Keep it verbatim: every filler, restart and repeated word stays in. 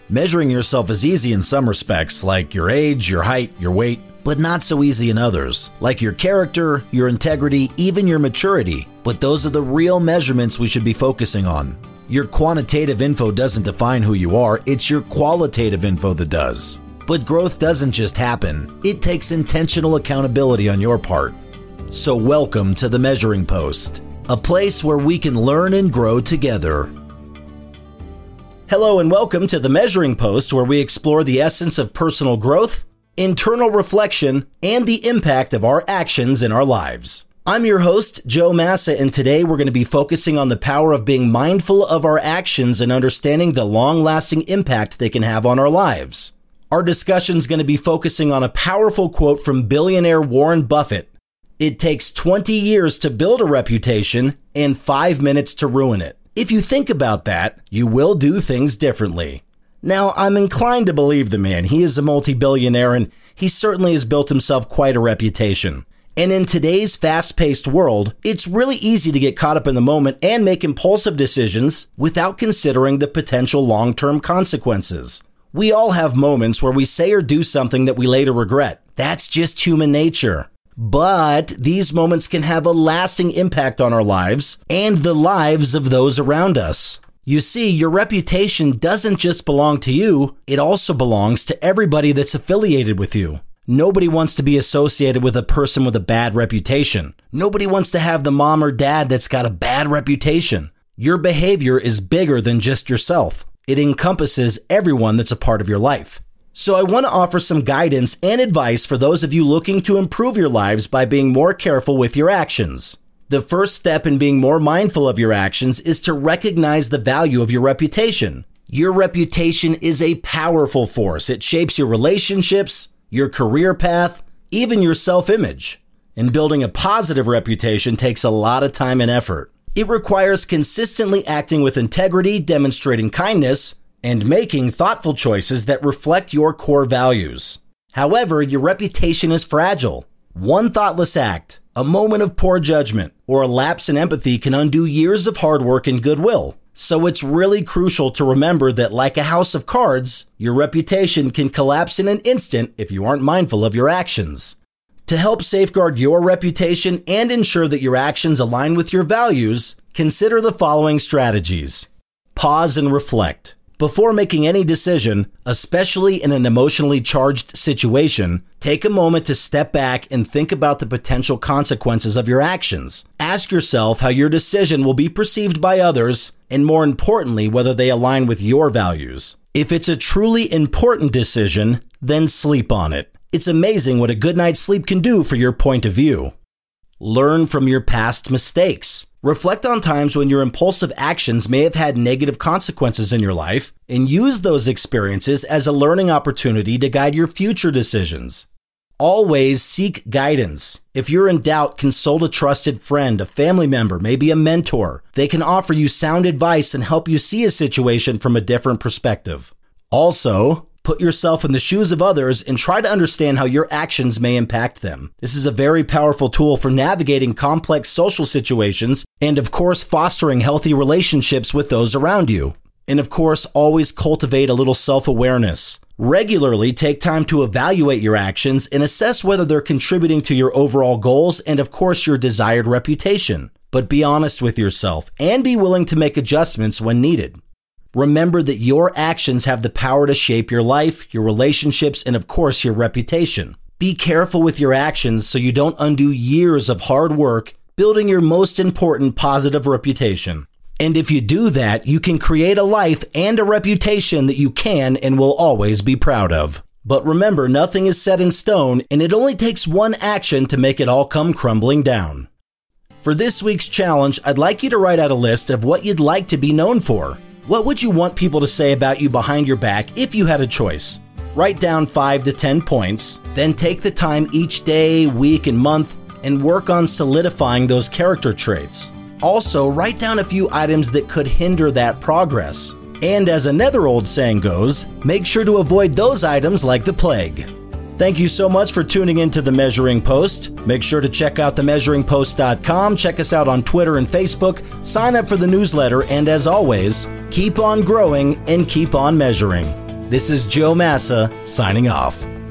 Measuring yourself is easy in some respects, like your age, your height, your weight, but not so easy in others, like your character, your integrity, even your maturity. But those are the real measurements we should be focusing on. Your quantitative info doesn't define who you are, it's your qualitative info that does. But growth doesn't just happen, it takes intentional accountability on your part. So welcome to the Measuring Post, a place where we can learn and grow together. Hello and welcome to the Measuring Post, where we explore the essence of personal growth, internal reflection, and the impact of our actions in our lives. I'm your host, Joe Massa, and today we're going to be focusing on the power of being mindful of our actions and understanding the long-lasting impact they can have on our lives. Our discussion is going to be focusing on a powerful quote from billionaire Warren Buffett. It takes twenty years to build a reputation and five minutes to ruin it. If you think about that, you will do things differently. Now, I'm inclined to believe the man. He is a multi-billionaire and he certainly has built himself quite a reputation. And in today's fast-paced world, it's really easy to get caught up in the moment and make impulsive decisions without considering the potential long-term consequences. We all have moments where we say or do something that we later regret. That's just human nature. But these moments can have a lasting impact on our lives and the lives of those around us. You see, your reputation doesn't just belong to you, it also belongs to everybody that's affiliated with you. Nobody wants to be associated with a person with a bad reputation. Nobody wants to have the mom or dad that's got a bad reputation. Your behavior is bigger than just yourself. It encompasses everyone that's a part of your life. So I want to offer some guidance and advice for those of you looking to improve your lives by being more careful with your actions. The first step in being more mindful of your actions is to recognize the value of your reputation. Your reputation is a powerful force. It shapes your relationships, your career path, even your self-image. And building a positive reputation takes a lot of time and effort. It requires consistently acting with integrity, demonstrating kindness, and making thoughtful choices that reflect your core values. However, your reputation is fragile. One thoughtless act, a moment of poor judgment, or a lapse in empathy can undo years of hard work and goodwill. So it's really crucial to remember that, like a house of cards, your reputation can collapse in an instant if you aren't mindful of your actions. To help safeguard your reputation and ensure that your actions align with your values, consider the following strategies. Pause and reflect. Before making any decision, especially in an emotionally charged situation, take a moment to step back and think about the potential consequences of your actions. Ask yourself how your decision will be perceived by others, and more importantly, whether they align with your values. If it's a truly important decision, then sleep on it. It's amazing what a good night's sleep can do for your point of view. Learn from your past mistakes. Reflect on times when your impulsive actions may have had negative consequences in your life, and use those experiences as a learning opportunity to guide your future decisions. Always seek guidance. If you're in doubt, consult a trusted friend, a family member, maybe a mentor. They can offer you sound advice and help you see a situation from a different perspective. Also, put yourself in the shoes of others and try to understand how your actions may impact them. This is a very powerful tool for navigating complex social situations and, of course, fostering healthy relationships with those around you. And, of course, always cultivate a little self-awareness. Regularly take time to evaluate your actions and assess whether they're contributing to your overall goals and, of course, your desired reputation. But be honest with yourself and be willing to make adjustments when needed. Remember that your actions have the power to shape your life, your relationships, and of course, your reputation. Be careful with your actions so you don't undo years of hard work building your most important positive reputation. And if you do that, you can create a life and a reputation that you can and will always be proud of. But remember, nothing is set in stone, and it only takes one action to make it all come crumbling down. For this week's challenge, I'd like you to write out a list of what you'd like to be known for. What would you want people to say about you behind your back if you had a choice? Write down five to ten points, then take the time each day, week, and month and work on solidifying those character traits. Also, write down a few items that could hinder that progress. And as another old saying goes, make sure to avoid those items like the plague. Thank you so much for tuning into The Measuring Post. Make sure to check out the measuring post dot com, check us out on Twitter and Facebook, sign up for the newsletter, and as always, keep on growing and keep on measuring. This is Joe Massa signing off.